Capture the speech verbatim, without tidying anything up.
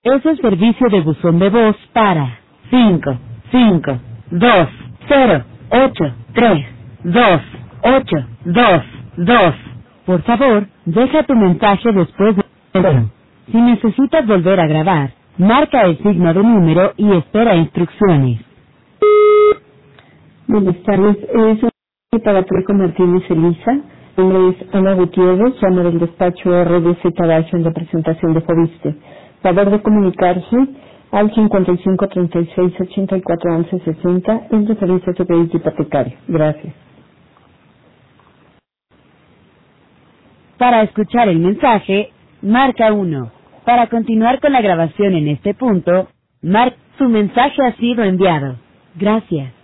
Es el servicio de buzón de voz para cinco, cinco, dos, cero, ocho, tres, dos, ocho, dos, dos. Por favor, deja tu mensaje después de... Si necesitas volver a grabar, marca el signo de número y espera instrucciones. Buenas tardes, es para Treco Martínez Elisa. Mi nombre es Ana Gutiérrez, llamo del despacho R D Z Baixo en representación de Fobiste. Favor de comunicarse al cincuenta y cinco, treinta y seis, ochenta y cuatro, once, sesenta en referencia a su crédito hipotecario. Gracias. Para escuchar el mensaje, marca uno. Para continuar con la grabación en este punto, marca su mensaje ha sido enviado. Gracias.